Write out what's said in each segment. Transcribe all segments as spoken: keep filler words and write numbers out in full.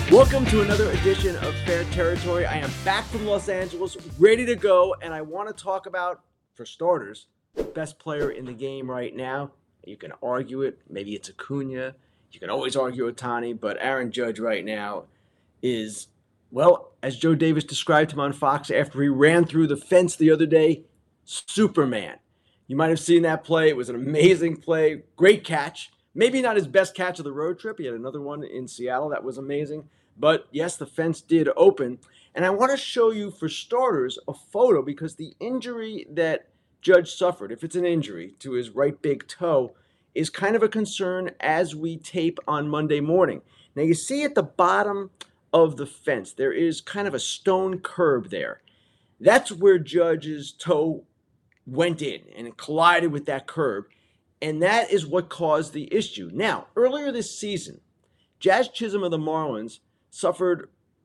Welcome to another edition of Fair Territory. I am back from Los Angeles, ready to go, and I want to talk about, for starters, the best player in the game right now. You can argue it. Maybe it's Acuna. You can always argue Ohtani, but Aaron Judge right now is, well, as Joe Davis described him on Fox after he ran through the fence the other day, Superman. You might have seen that play. It was an amazing play. Great catch. Maybe not his best catch of the road trip. He had another one in Seattle that was amazing. But yes, the fence did open. And I want to show you, for starters, a photo because the injury that Judge suffered, if it's an injury to his right big toe, is kind of a concern as we tape on Monday morning. Now you see at the bottom of the fence, there is kind of a stone curb there. That's where Judge's toe went in and it collided with that curb. And that is what caused the issue. Now, earlier this season, Jazz Chisholm of the Marlins suffered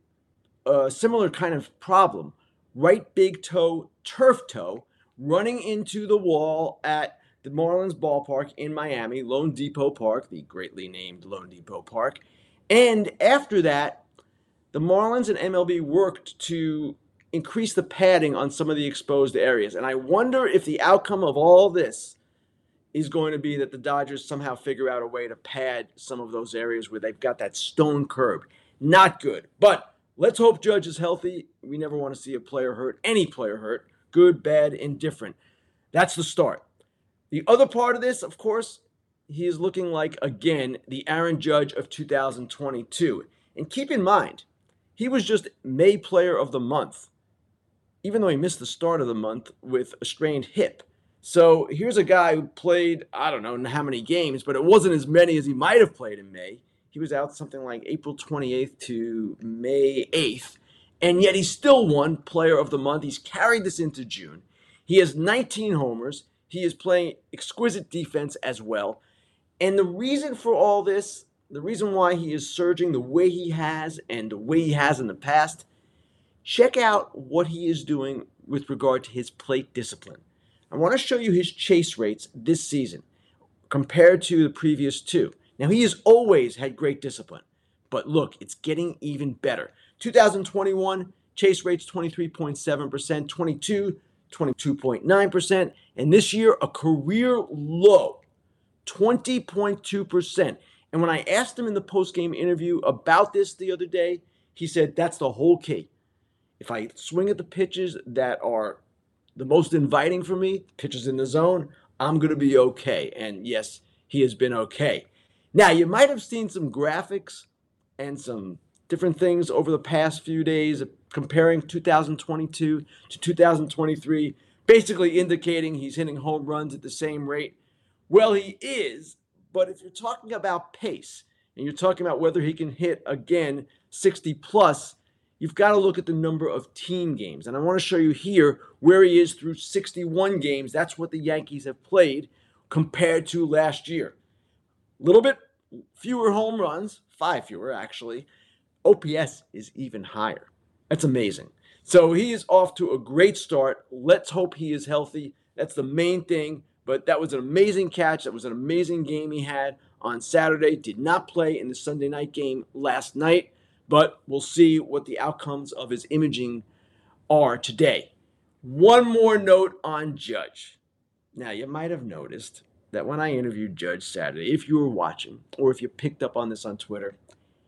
a similar kind of problem. Right big toe, turf toe, running into the wall at the Marlins ballpark in Miami, Lone Depot Park, the greatly named Lone Depot Park. And after that, the Marlins and M L B worked to increase the padding on some of the exposed areas. And I wonder if the outcome of all this is going to be that the Dodgers somehow figure out a way to pad some of those areas where they've got that stone curb. Not good. But let's hope Judge is healthy. We never want to see a player hurt, any player hurt, good, bad, indifferent. That's the start. The other part of this, of course, he is looking like, again, the Aaron Judge of two thousand twenty-two. And keep in mind, he was just May Player of the Month, even though he missed the start of the month with a strained hip. So here's a guy who played, I don't know how many games, but it wasn't as many as he might have played in May. He was out something like April twenty-eighth to May eighth, and yet he still won Player of the Month. He's carried this into June. He has nineteen homers. He is playing exquisite defense as well. And the reason for all this, the reason why he is surging the way he has and the way he has in the past, check out what he is doing with regard to his plate discipline. I want to show you his chase rates this season compared to the previous two. Now, he has always had great discipline, but look, it's getting even better. two thousand twenty-one, chase rates twenty-three point seven percent, twenty-two, twenty-two point nine percent, and this year, a career low, twenty point two percent. And when I asked him in the post-game interview about this the other day, he said, that's the whole key. If I swing at the pitches that are the most inviting for me, pitches in the zone, I'm going to be okay. And yes, he has been okay. Now, you might have seen some graphics and some different things over the past few days comparing two thousand twenty-two to two thousand twenty-three, basically indicating he's hitting home runs at the same rate. Well, he is, but if you're talking about pace and you're talking about whether he can hit, again, sixty plus, you've got to look at the number of team games. And I want to show you here where he is through sixty-one games. That's what the Yankees have played compared to last year. A little bit fewer home runs, five fewer actually. O P S is even higher. That's amazing. So he is off to a great start. Let's hope he is healthy. That's the main thing. But that was an amazing catch. That was an amazing game he had on Saturday. Did not play in the Sunday night game last night. But we'll see what the outcomes of his imaging are today. One more note on Judge. Now, you might have noticed that when I interviewed Judge Saturday, if you were watching or if you picked up on this on Twitter,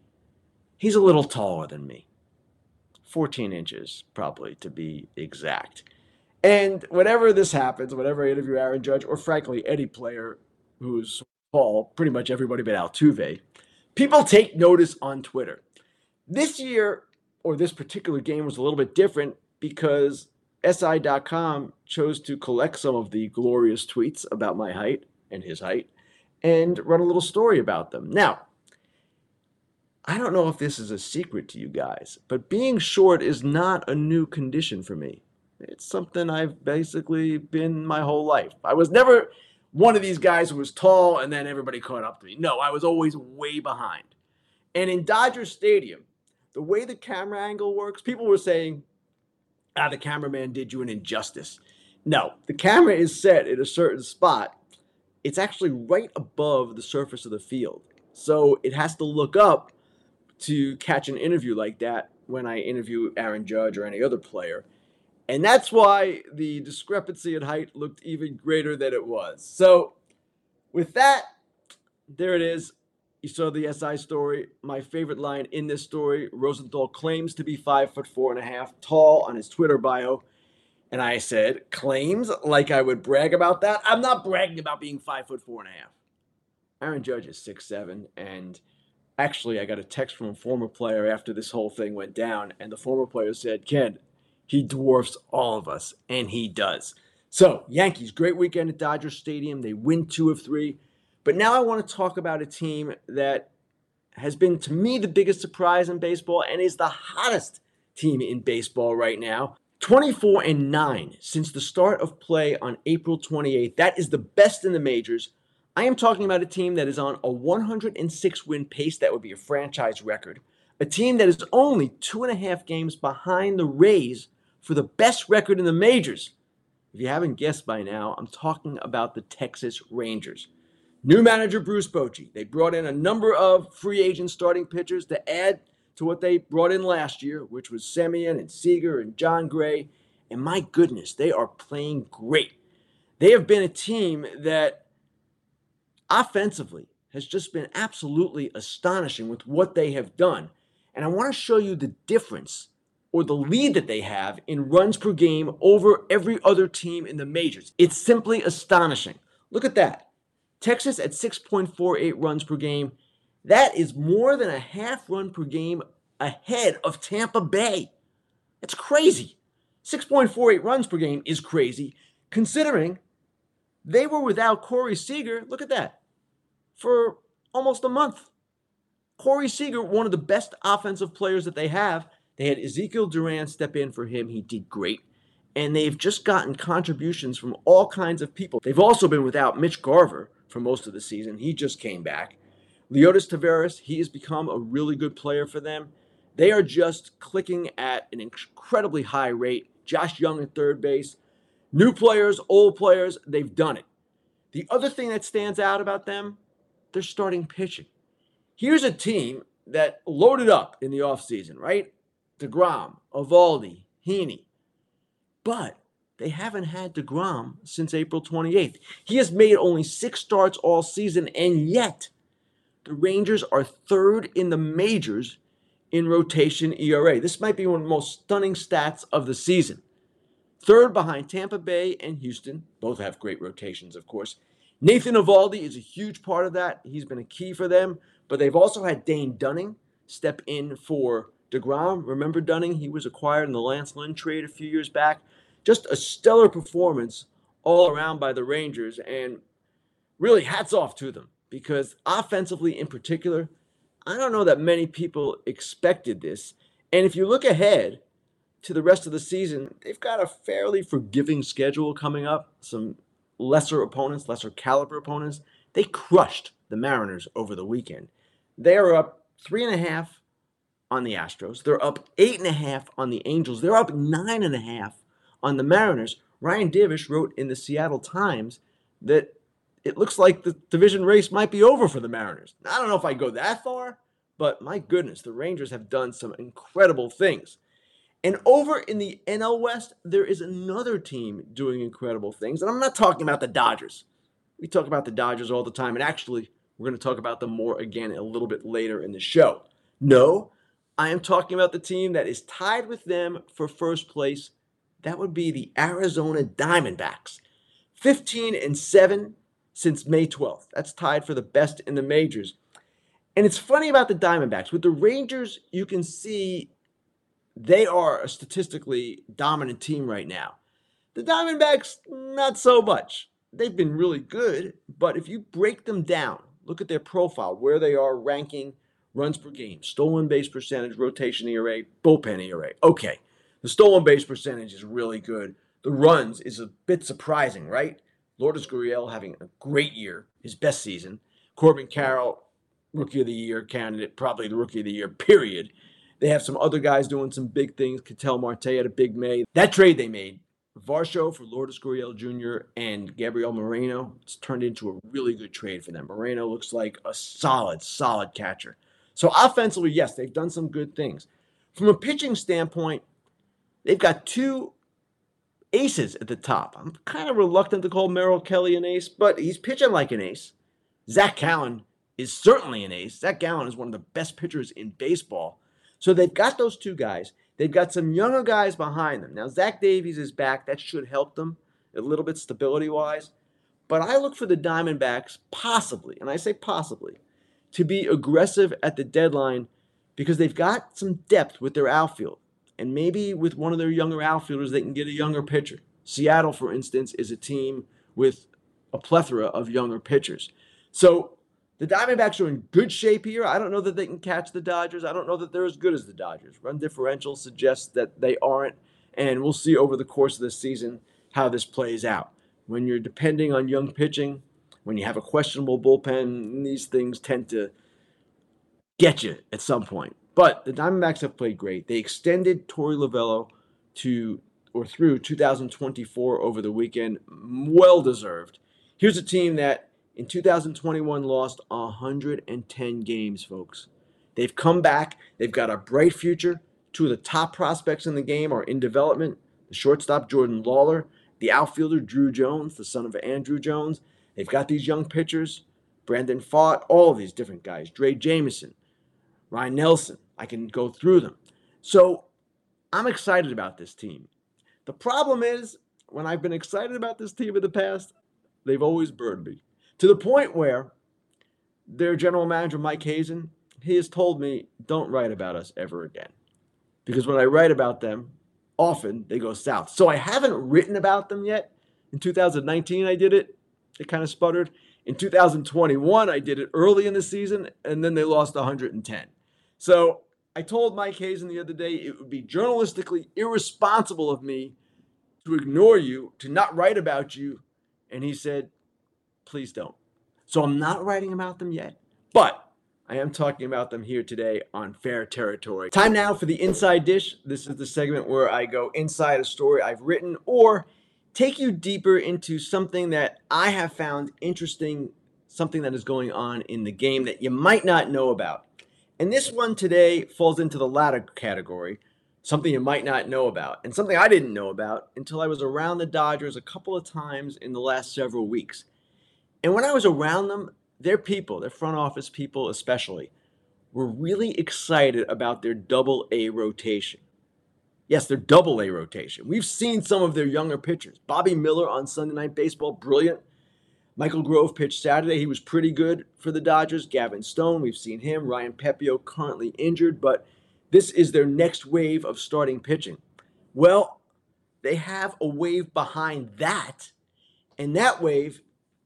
he's a little taller than me. fourteen inches, probably, to be exact. And whenever this happens, whenever I interview Aaron Judge, or frankly, any player who's tall, pretty much everybody but Altuve, people take notice on Twitter. This year, or this particular game, was a little bit different because S I dot com chose to collect some of the glorious tweets about my height and his height and run a little story about them. Now, I don't know if this is a secret to you guys, but being short is not a new condition for me. It's something I've basically been my whole life. I was never one of these guys who was tall and then everybody caught up to me. No, I was always way behind. And in Dodger Stadium, the way the camera angle works, people were saying, ah, the cameraman did you an injustice. No, the camera is set in a certain spot. It's actually right above the surface of the field. So it has to look up to catch an interview like that when I interview Aaron Judge or any other player. And that's why the discrepancy in height looked even greater than it was. So with that, there it is. You saw the S I story. My favorite line in this story, Rosenthal claims to be five foot four and a half tall on his Twitter bio. And I said, claims like I would brag about that? I'm not bragging about being five foot four and a half. Aaron Judge is six seven, and actually I got a text from a former player after this whole thing went down, and the former player said, Ken, he dwarfs all of us, and he does. So, Yankees, great weekend at Dodger Stadium. They win two of three. But now I want to talk about a team that has been, to me, the biggest surprise in baseball and is the hottest team in baseball right now. twenty-four and nine since the start of play on April twenty-eighth. That is the best in the majors. I am talking about a team that is on a one hundred six win pace. That would be a franchise record. A team that is only two and a half games behind the Rays for the best record in the majors. If you haven't guessed by now, I'm talking about the Texas Rangers. New manager Bruce Bochy. They brought in a number of free agent starting pitchers to add to what they brought in last year, which was Semien and Seager and John Gray. And my goodness, they are playing great. They have been a team that offensively has just been absolutely astonishing with what they have done. And I want to show you the difference or the lead that they have in runs per game over every other team in the majors. It's simply astonishing. Look at that. Texas at six point four eight runs per game. That is more than a half run per game ahead of Tampa Bay. That's crazy. six point four eight runs per game is crazy, considering they were without Corey Seager. Look at that. For almost a month. Corey Seager, one of the best offensive players that they have. They had Ezekiel Duran step in for him. He did great. And they've just gotten contributions from all kinds of people. They've also been without Mitch Garver for most of the season. He just came back. Leotis Taveras, he has become a really good player for them. They are just clicking at an incredibly high rate. Josh Young at third base. New players, old players, they've done it. The other thing that stands out about them, they're starting pitching. Here's a team that loaded up in the offseason, right? DeGrom, Eovaldi, Heaney. But they haven't had DeGrom since April twenty-eighth. He has made only six starts all season, and yet the Rangers are third in the majors in rotation E R A. This might be one of the most stunning stats of the season. Third behind Tampa Bay and Houston. Both have great rotations, of course. Nathan Eovaldi is a huge part of that. He's been a key for them. But they've also had Dane Dunning step in for DeGrom. Remember Dunning? He was acquired in the Lance Lynn trade a few years back. Just a stellar performance all around by the Rangers. And really hats off to them. Because offensively in particular, I don't know that many people expected this. And if you look ahead to the rest of the season, they've got a fairly forgiving schedule coming up. Some lesser opponents, lesser caliber opponents. They crushed the Mariners over the weekend. They are up three and a half on the Astros. They're up eight and a half on the Angels. They're up nine and a half on the Mariners. Ryan Divish wrote in the Seattle Times that it looks like the division race might be over for the Mariners. I don't know if I go that far, but my goodness, the Rangers have done some incredible things. And over in the N L West, there is another team doing incredible things. And I'm not talking about the Dodgers. We talk about the Dodgers all the time. And actually, we're going to talk about them more again a little bit later in the show. No, I am talking about the team that is tied with them for first place. That would be the Arizona Diamondbacks. fifteen and seven since May twelfth. That's tied for the best in the majors. And it's funny about the Diamondbacks. With the Rangers, you can see they are a statistically dominant team right now. The Diamondbacks, not so much. They've been really good, but if you break them down, look at their profile, where they are ranking runs per game, stolen base percentage, rotation E R A, bullpen E R A. Okay, the stolen base percentage is really good. The runs is a bit surprising, right? Lourdes Gurriel having a great year, his best season. Corbin Carroll, Rookie of the Year candidate, probably the Rookie of the Year, period. They have some other guys doing some big things. Ketel Marte had a big May. That trade they made, Varsho for Lourdes Gurriel Junior and Gabriel Moreno, it's turned into a really good trade for them. Moreno looks like a solid, solid catcher. So offensively, yes, they've done some good things. From a pitching standpoint, they've got two aces at the top. I'm kind of reluctant to call Merrill Kelly an ace, but he's pitching like an ace. Zach Gallen is certainly an ace. Zach Gallen is one of the best pitchers in baseball. So they've got those two guys. They've got some younger guys behind them. Now, Zach Davies is back. That should help them a little bit stability-wise. But I look for the Diamondbacks possibly, and I say possibly, to be aggressive at the deadline because they've got some depth with their outfield. And maybe with one of their younger outfielders, they can get a younger pitcher. Seattle, for instance, is a team with a plethora of younger pitchers. So the Diamondbacks are in good shape here. I don't know that they can catch the Dodgers. I don't know that they're as good as the Dodgers. Run differential suggests that they aren't. And we'll see over the course of the season how this plays out. When you're depending on young pitching, when you have a questionable bullpen, these things tend to get you at some point. But the Diamondbacks have played great. They extended Torey Lovullo to or through two thousand twenty-four over the weekend. Well deserved. Here's a team that in two thousand twenty-one lost one hundred ten games, folks. They've come back. They've got a bright future. Two of the top prospects in the game are in development. The shortstop, Jordan Lawler. The outfielder, Drew Jones, the son of Andrew Jones. They've got these young pitchers, Brandon Pfaadt, all of these different guys. Dre Jameson, Ryan Nelson. I can go through them. So I'm excited about this team. The problem is, when I've been excited about this team in the past, they've always burned me. To the point where their general manager, Mike Hazen, he has told me, don't write about us ever again. Because when I write about them, often they go south. So I haven't written about them yet. In two thousand nineteen, I did it. It kind of sputtered. In two thousand twenty-one, I did it early in the season, and then they lost one hundred ten. So I told Mike Hazen the other day it would be journalistically irresponsible of me to ignore you, to not write about you. And he said, please don't. So I'm not writing about them yet, but I am talking about them here today on Fair Territory. Time now for the Inside Dish. This is the segment where I go inside a story I've written or take you deeper into something that I have found interesting, something that is going on in the game that you might not know about. And this one today falls into the latter category, something you might not know about, and something I didn't know about until I was around the Dodgers a couple of times in the last several weeks. And when I was around them, their people, their front office people especially, were really excited about their double A rotation. Yes, their double A rotation. We've seen some of their younger pitchers. Bobby Miller on Sunday Night Baseball, brilliant. Michael Grove pitched Saturday. He was pretty good for the Dodgers. Gavin Stone, we've seen him. Ryan Pepiot currently injured, but this is their next wave of starting pitching. Well, they have a wave behind that, and that wave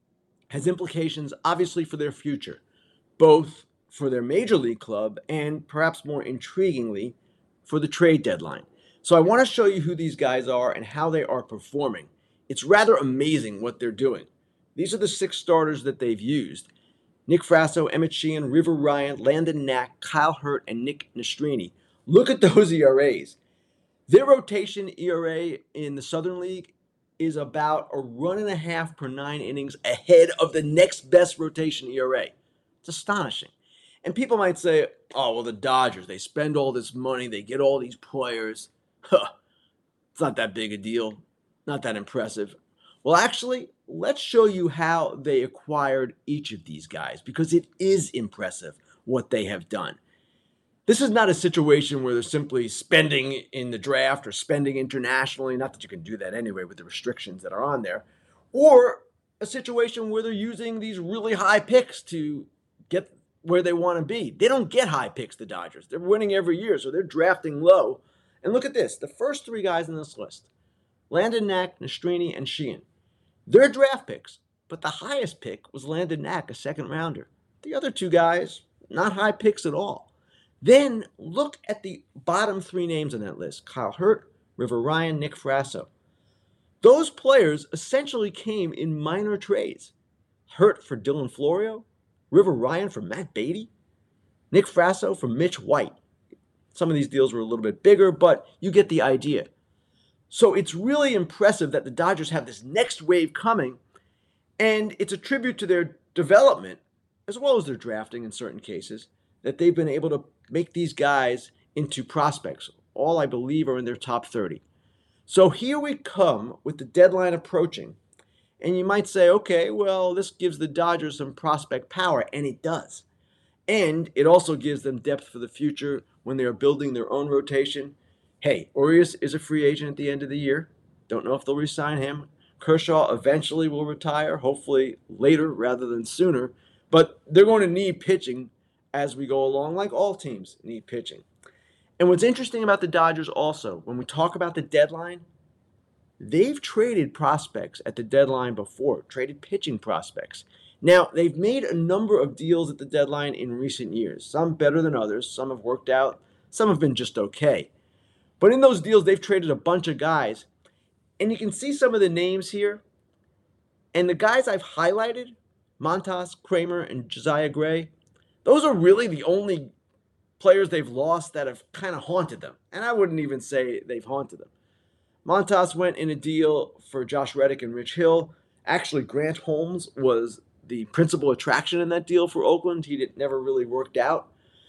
has implications, obviously, for their future, both for their major league club and perhaps more intriguingly, for the trade deadline. So I want to show you who these guys are and how they are performing. It's rather amazing what they're doing. These are the six starters that they've used. Nick Frasso, Emmett Sheehan, River Ryan, Landon Knack, Kyle Hurt, and Nick Nastrini. Look at those E R As. Their rotation E R A in the Southern League is about a run and a half per nine innings ahead of the next best rotation E R A. It's astonishing. And people might say, oh, well, the Dodgers, they spend all this money, they get all these players. Huh, it's not that big a deal, not that impressive. Well, actually, let's show you how they acquired each of these guys, because it is impressive what they have done. This is not a situation where they're simply spending in the draft or spending internationally, not that you can do that anyway with the restrictions that are on there, or a situation where they're using these really high picks to get where they want to be. They don't get high picks, the Dodgers. They're winning every year, so they're drafting low. And look at this. The first three guys on this list, Landon Knack, Nastrini, and Sheehan, they're draft picks, but the highest pick was Landon Knack, a second rounder. The other two guys, not high picks at all. Then look at the bottom three names on that list, Kyle Hurt, River Ryan, Nick Frasso. Those players essentially came in minor trades. Hurt for Dylan Florio, River Ryan for Matt Beatty, Nick Frasso for Mitch White. Some of these deals were a little bit bigger, but you get the idea. So it's really impressive that the Dodgers have this next wave coming, and it's a tribute to their development, as well as their drafting in certain cases, that they've been able to make these guys into prospects. All, I believe, are in their top thirty. So here we come with the deadline approaching. And you might say, okay, well, this gives the Dodgers some prospect power, and it does. And it also gives them depth for the future when they are building their own rotation. Hey, Urias is a free agent at the end of the year. Don't know if they'll re-sign him. Kershaw eventually will retire, hopefully later rather than sooner. But they're going to need pitching as we go along, like all teams need pitching. And what's interesting about the Dodgers also, when we talk about the deadline, they've traded prospects at the deadline before, traded pitching prospects. Now, they've made a number of deals at the deadline in recent years, some better than others, some have worked out, some have been just okay. But in those deals, they've traded a bunch of guys, and you can see some of the names here. And the guys I've highlighted, Montas, Kramer, and Josiah Gray, those are really the only players they've lost that have kind of haunted them. And I wouldn't even say they've haunted them. Montas went in a deal for Josh Reddick and Rich Hill. Actually, Grant Holmes was the principal attraction in that deal for Oakland. He did, never really worked out.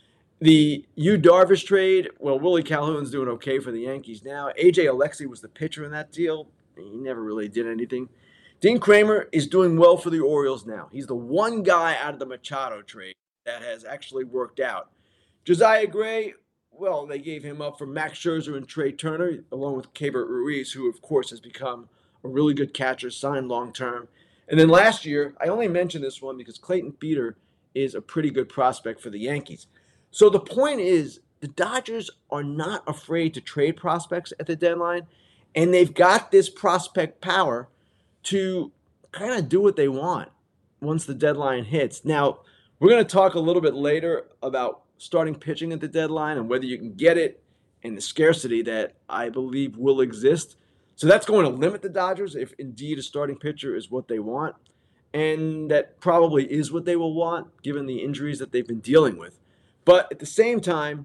The Yu Darvish trade, well, Willie Calhoun's doing okay for the Yankees now. A J Alexy was the pitcher in that deal. He never really did anything. Dean Kramer is doing well for the Orioles now. He's the one guy out of the Machado trade that has actually worked out. Josiah Gray, well, they gave him up for Max Scherzer and Trey Turner, along with Keibert Ruiz, who, of course, has become a really good catcher, signed long-term. And then last year, I only mentioned this one because Clayton Beeter is a pretty good prospect for the Yankees. So the point is, the Dodgers are not afraid to trade prospects at the deadline, and they've got this prospect power to kind of do what they want once the deadline hits. Now, we're going to talk a little bit later about starting pitching at the deadline and whether you can get it and the scarcity that I believe will exist. So that's going to limit the Dodgers if indeed a starting pitcher is what they want. And that probably is what they will want given the injuries that they've been dealing with. But at the same time,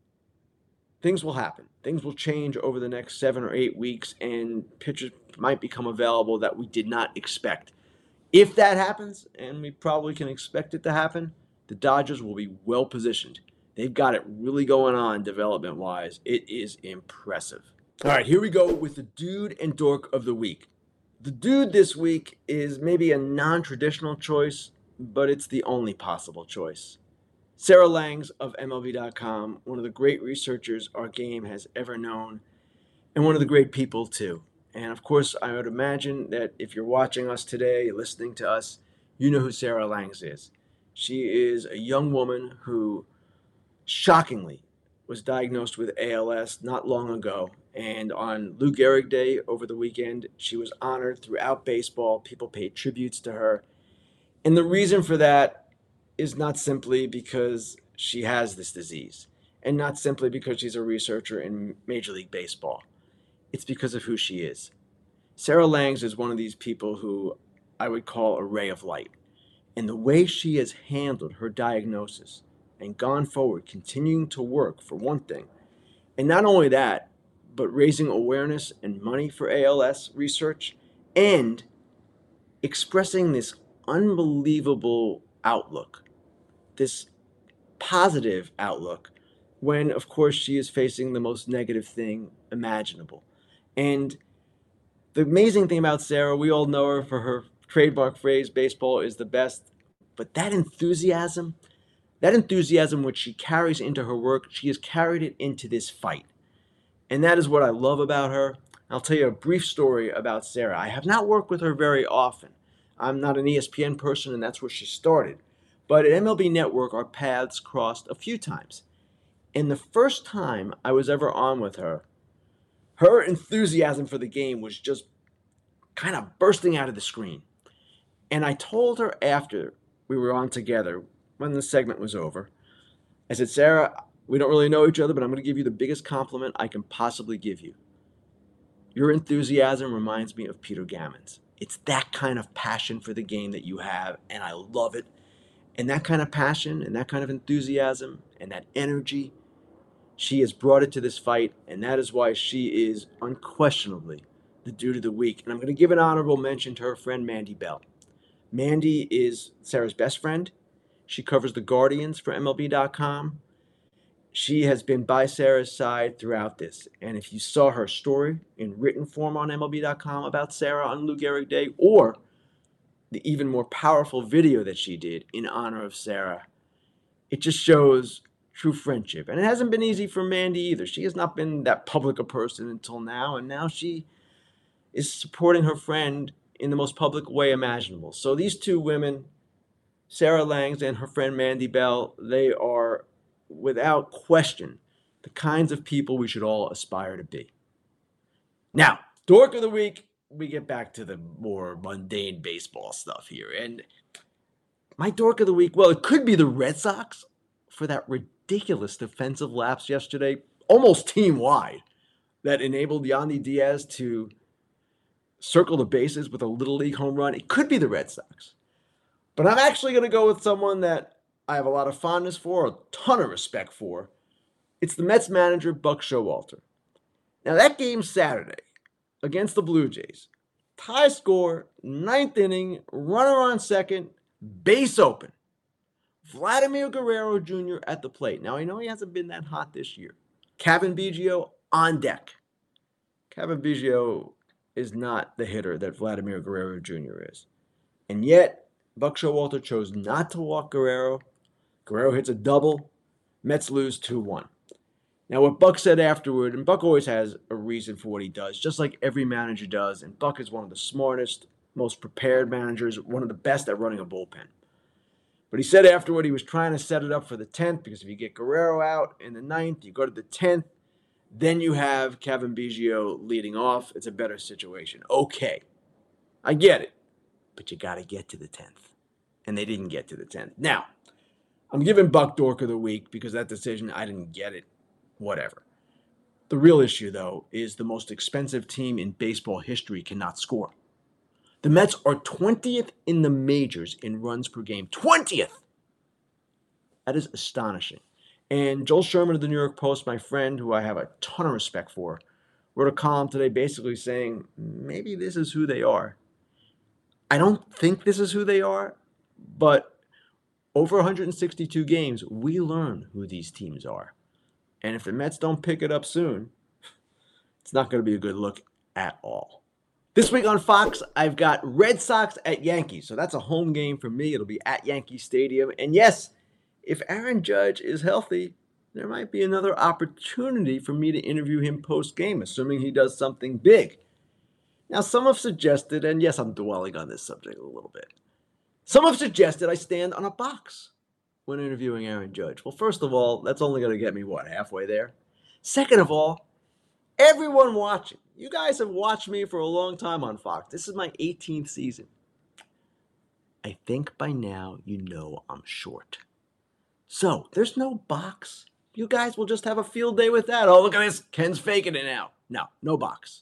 things will happen. Things will change over the next seven or eight weeks, and pitchers might become available that we did not expect. If that happens, and we probably can expect it to happen, the Dodgers will be well positioned. They've got it really going on development-wise. It is impressive. All right, here we go with the dude and dork of the week. The dude this week is maybe a non-traditional choice, but it's the only possible choice. Sarah Langs of M L B dot com, one of the great researchers our game has ever known, and one of the great people too. And of course, I would imagine that if you're watching us today, listening to us, you know who Sarah Langs is. She is a young woman who, shockingly, was diagnosed with A L S not long ago. And on Lou Gehrig Day over the weekend, she was honored throughout baseball. People paid tributes to her. And the reason for that is not simply because she has this disease, and not simply because she's a researcher in Major League Baseball. It's because of who she is. Sarah Langs is one of these people who I would call a ray of light. And the way she has handled her diagnosis and gone forward, continuing to work, for one thing, and not only that, but raising awareness and money for A L S research, and expressing this unbelievable outlook, this positive outlook, when, of course, she is facing the most negative thing imaginable. And the amazing thing about Sarah, we all know her for her trademark phrase, baseball is the best, but that enthusiasm, that enthusiasm which she carries into her work, she has carried it into this fight. And that is what I love about her. I'll tell you a brief story about Sarah. I have not worked with her very often. I'm not an E S P N person, and that's where she started. But at M L B Network, our paths crossed a few times. And the first time I was ever on with her, her enthusiasm for the game was just kind of bursting out of the screen. And I told her after we were on together, when the segment was over, I said, Sarah, we don't really know each other, but I'm going to give you the biggest compliment I can possibly give you. Your enthusiasm reminds me of Peter Gammons. It's that kind of passion for the game that you have, and I love it. And that kind of passion and that kind of enthusiasm and that energy, she has brought it to this fight, and that is why she is unquestionably the dude of the week. And I'm going to give an honorable mention to her friend Mandy Bell. Mandy is Sarah's best friend. She covers the Guardians for M L B dot com. She has been by Sarah's side throughout this. And if you saw her story in written form on M L B dot com about Sarah on Lou Gehrig Day, or the even more powerful video that she did in honor of Sarah, it just shows true friendship. And it hasn't been easy for Mandy either. She has not been that public a person until now, and now she is supporting her friend in the most public way imaginable. So these two women, Sarah Langs and her friend Mandy Bell, they are, without question, the kinds of people we should all aspire to be. Now, Dork of the Week, we get back to the more mundane baseball stuff here. And my Dork of the Week, well, it could be the Red Sox for that ridiculous defensive lapse yesterday, almost team-wide, that enabled Yandy Diaz to circle the bases with a Little League home run. It could be the Red Sox. But I'm actually going to go with someone that I have a lot of fondness for, a ton of respect for. It's the Mets manager, Buck Showalter. Now, that game Saturday against the Blue Jays, tie score, ninth inning, runner on second, base open. Vladimir Guerrero Junior at the plate. Now, I know he hasn't been that hot this year. Cavan Biggio on deck. Cavan Biggio is not the hitter that Vladimir Guerrero Junior is. And yet, Buck Showalter chose not to walk Guerrero. Guerrero hits a double. Mets lose two one. Now, what Buck said afterward, and Buck always has a reason for what he does, just like every manager does, and Buck is one of the smartest, most prepared managers, one of the best at running a bullpen. But he said afterward he was trying to set it up for the tenth, because if you get Guerrero out in the ninth, you go to the tenth, then you have Cavan Biggio leading off. It's a better situation. Okay, I get it, but you got to get to the tenth. And they didn't get to the tenth. Now, I'm giving Buck Dork of the Week because that decision, I didn't get it. Whatever. The real issue, though, is the most expensive team in baseball history cannot score. The Mets are twentieth in the majors in runs per game. twentieth! That is astonishing. And Joel Sherman of the New York Post, my friend, who I have a ton of respect for, wrote a column today basically saying, maybe this is who they are. I don't think this is who they are, but over one hundred sixty-two games, we learn who these teams are. And if the Mets don't pick it up soon, it's not going to be a good look at all. This week on Fox, I've got Red Sox at Yankees. So that's a home game for me. It'll be at Yankee Stadium. And yes, if Aaron Judge is healthy, there might be another opportunity for me to interview him post-game, assuming he does something big. Now, some have suggested, and yes, I'm dwelling on this subject a little bit. Some have suggested I stand on a box when interviewing Aaron Judge. Well, first of all, that's only going to get me, what, halfway there? Second of all, everyone watching, you guys have watched me for a long time on Fox. This is my eighteenth season. I think by now you know I'm short. So, there's no box. You guys will just have a field day with that. Oh, look at this. Ken's faking it now. No, no box.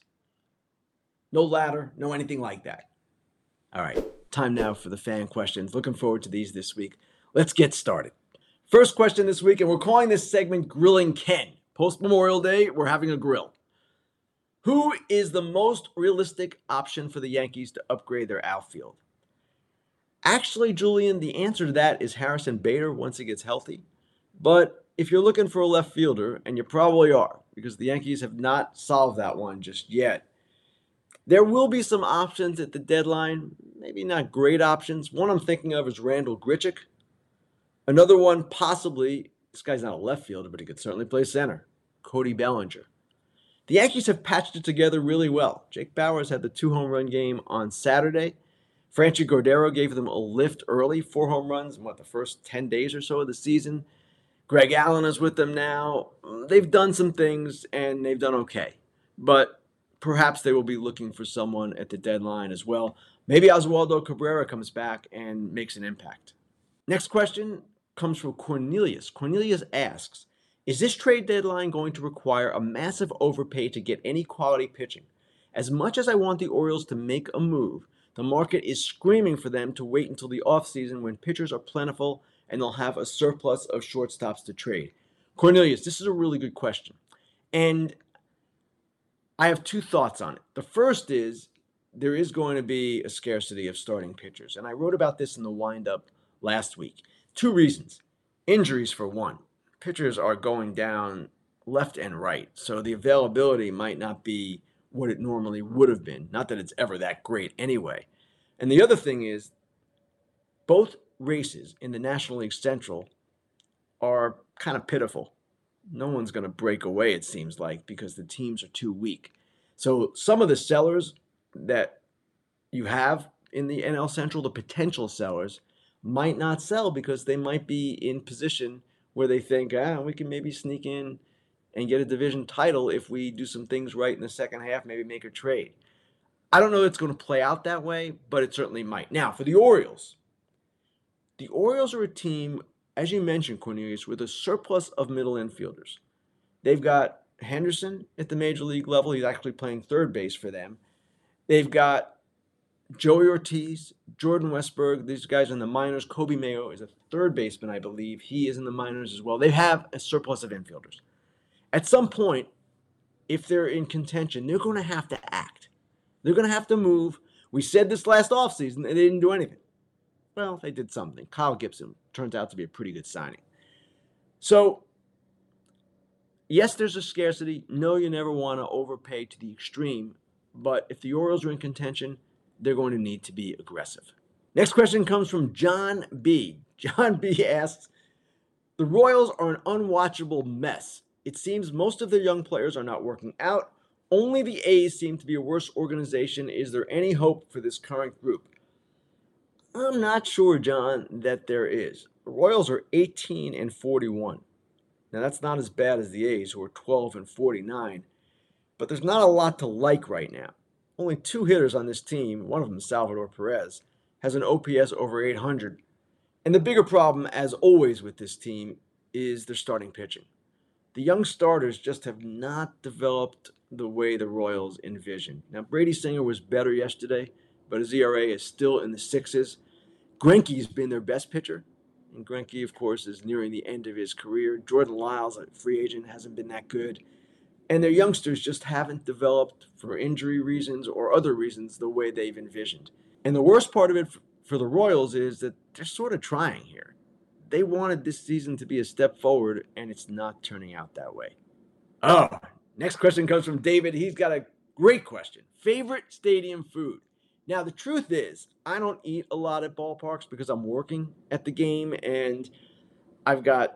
No ladder, no anything like that. All right, time now for the fan questions. Looking forward to these this week. Let's get started. First question this week, and we're calling this segment Grilling Ken. Post-Memorial Day, we're having a grill. Who is the most realistic option for the Yankees to upgrade their outfield? Actually, Julian, the answer to that is Harrison Bader once he gets healthy. But if you're looking for a left fielder, and you probably are, because the Yankees have not solved that one just yet, there will be some options at the deadline, maybe not great options. One I'm thinking of is Randall Grichuk. Another one, possibly, this guy's not a left fielder, but he could certainly play center, Cody Bellinger. The Yankees have patched it together really well. Jake Bauers had the two home run game on Saturday. Franchi Cordero gave them a lift early, four home runs in what, the first ten days or so of the season. Greg Allen is with them now. They've done some things, and they've done okay. But perhaps they will be looking for someone at the deadline as well. Maybe Oswaldo Cabrera comes back and makes an impact. Next question comes from Cornelius. Cornelius asks, is this trade deadline going to require a massive overpay to get any quality pitching? As much as I want the Orioles to make a move, the market is screaming for them to wait until the offseason when pitchers are plentiful and they'll have a surplus of shortstops to trade. Cornelius, this is a really good question. And I have two thoughts on it. The first is there is going to be a scarcity of starting pitchers. And I wrote about this in the wind-up last week. Two reasons. Injuries for one. Pitchers are going down left and right, so the availability might not be what it normally would have been. Not that it's ever that great anyway. And the other thing is, both races in the National League Central are kind of pitiful. No one's going to break away, it seems like, because the teams are too weak. So some of the sellers that you have in the N L Central, the potential sellers, might not sell because they might be in position where they think, ah, we can maybe sneak in and get a division title if we do some things right in the second half, maybe make a trade. I don't know if it's going to play out that way, but it certainly might. Now, for the Orioles, the Orioles are a team, as you mentioned, Cornelius, with a surplus of middle infielders. They've got Henderson at the major league level. He's actually playing third base for them. They've got Joey Ortiz, Jordan Westburg, these guys in the minors. Kobe Mayo is a third baseman, I believe. He is in the minors as well. They have a surplus of infielders. At some point, if they're in contention, they're going to have to act. They're going to have to move. We said this last offseason, they didn't do anything. Well, they did something. Kyle Gibson turns out to be a pretty good signing. So, yes, there's a scarcity. No, you never want to overpay to the extreme. But if the Orioles are in contention, they're going to need to be aggressive. Next question comes from John B. John B asks, the Royals are an unwatchable mess. It seems most of their young players are not working out. Only the A's seem to be a worse organization. Is there any hope for this current group? I'm not sure, John, that there is. The Royals are eighteen and forty-one. Now, that's not as bad as the A's, who are twelve and forty-nine. But there's not a lot to like right now. Only two hitters on this team, one of them Salvador Perez, has an O P S over eight hundred. And the bigger problem, as always with this team, is their starting pitching. The young starters just have not developed the way the Royals envisioned. Now, Brady Singer was better yesterday, but his E R A is still in the sixes. Greinke's been their best pitcher, and Greinke, of course, is nearing the end of his career. Jordan Lyles, a free agent, hasn't been that good. And their youngsters just haven't developed for injury reasons or other reasons the way they've envisioned. And the worst part of it for the Royals is that they're sort of trying here. They wanted this season to be a step forward, and it's not turning out that way. Oh, next question comes from David. He's got a great question. Favorite stadium food? Now, the truth is, I don't eat a lot at ballparks because I'm working at the game, and I've got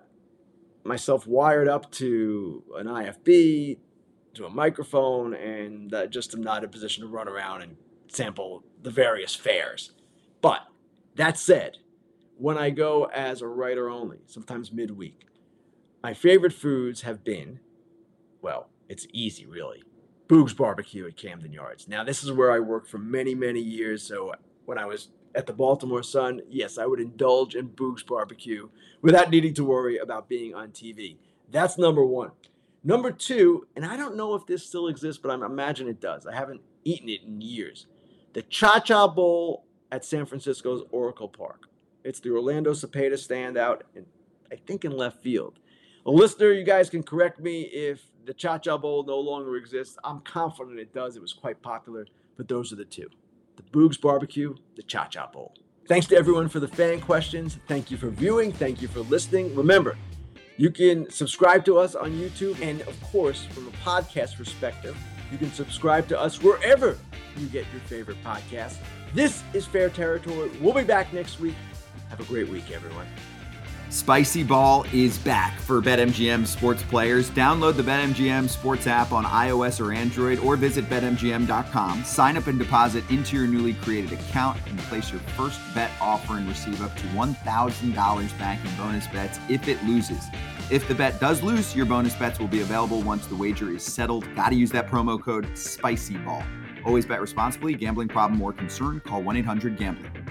myself wired up to an I F B, to a microphone, and uh, just am not in a position to run around and sample the various fares. But that said, when I go as a writer only, sometimes midweek, my favorite foods have been, well, it's easy, really. Boog's Barbecue at Camden Yards. Now, this is where I worked for many, many years. So when I was at the Baltimore Sun, yes, I would indulge in Boog's Barbecue without needing to worry about being on T V. That's number one. Number two, and I don't know if this still exists, but I imagine it does. I haven't eaten it in years. The Cha-Cha Bowl at San Francisco's Oracle Park. It's the Orlando Cepeda standout, and I think in left field. A listener, you guys can correct me if the Cha-Cha Bowl no longer exists. I'm confident it does. It was quite popular, but those are the two. The Boog's Barbecue, the Cha-Cha Bowl. Thanks to everyone for the fan questions. Thank you for viewing. Thank you for listening. Remember, you can subscribe to us on YouTube, and of course, from a podcast perspective, you can subscribe to us wherever you get your favorite podcast. This is Fair Territory. We'll be back next week. Have a great week, everyone. Spicy Ball is back for BetMGM sports players. Download the BetMGM sports app on iOS or Android, or visit bet M G M dot com. Sign up and deposit into your newly created account and place your first bet offer and receive up to one thousand dollars back in bonus bets if it loses. If the bet does lose, your bonus bets will be available once the wager is settled. Got to use that promo code SPICYBALL. Always bet responsibly. Gambling problem or concern? Call one eight hundred gambler.